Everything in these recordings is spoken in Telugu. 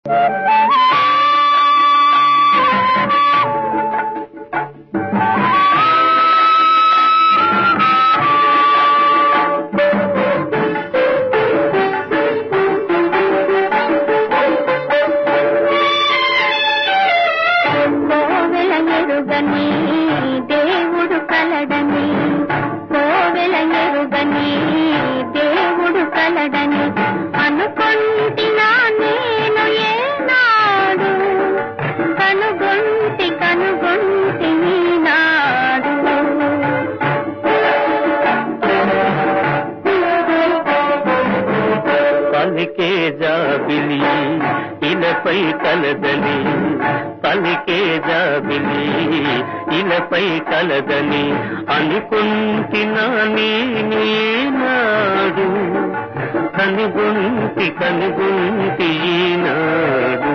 పలికే జాబిలి ఇలపై కలదని పలికే జాబిలి ఇలపై కలదని అనుకుంటున్నా నేను ఏనాడు కనుగొంటి ఈనాడు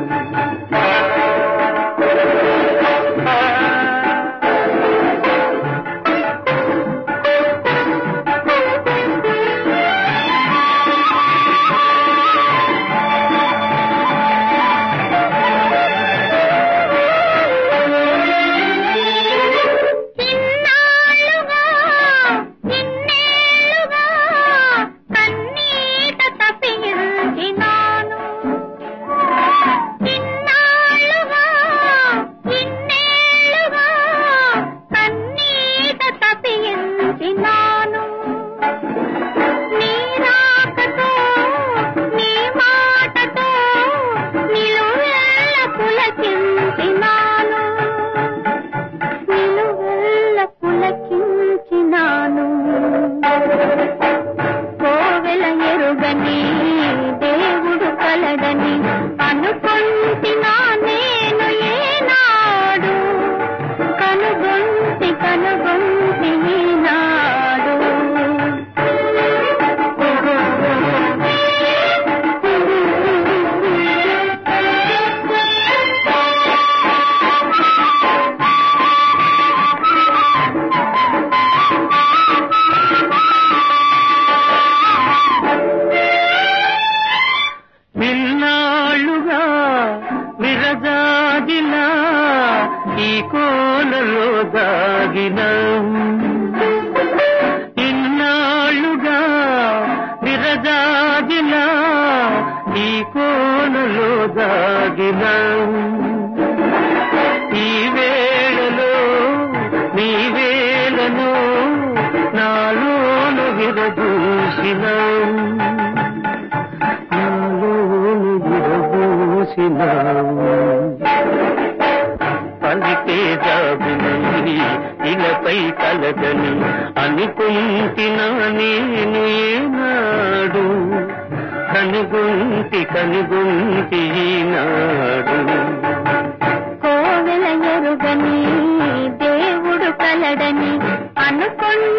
ఈ కోలలో దాగిన ఇన్నాళ్ళుగా విరజాగిన ఈ కోలలో దాగిన ఈ వేళలో నీ వేళను నాలోను విరబూసిన పలికే జాబిలి ఇలపై కలదని అనుకుంటున్నా నేను ఏనాడు కనుగొంటి ఈనాడు కోవెల ఎరుగని దేవుడు కలడని అనుకుంటున్నా